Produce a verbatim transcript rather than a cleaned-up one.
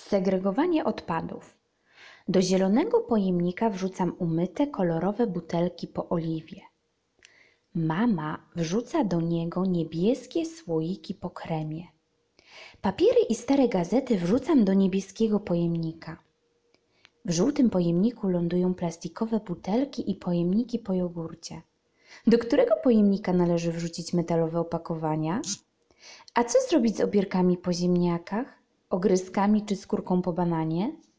Segregowanie odpadów. Do zielonego pojemnika wrzucam umyte, kolorowe butelki po oliwie. Mama wrzuca do niego niebieskie słoiki po kremie. Papiery i stare gazety wrzucam do niebieskiego pojemnika. W żółtym pojemniku lądują plastikowe butelki i pojemniki po jogurcie. Do którego pojemnika należy wrzucić metalowe opakowania? A co zrobić z obierkami po ziemniakach, ogryzkami czy skórką po bananie?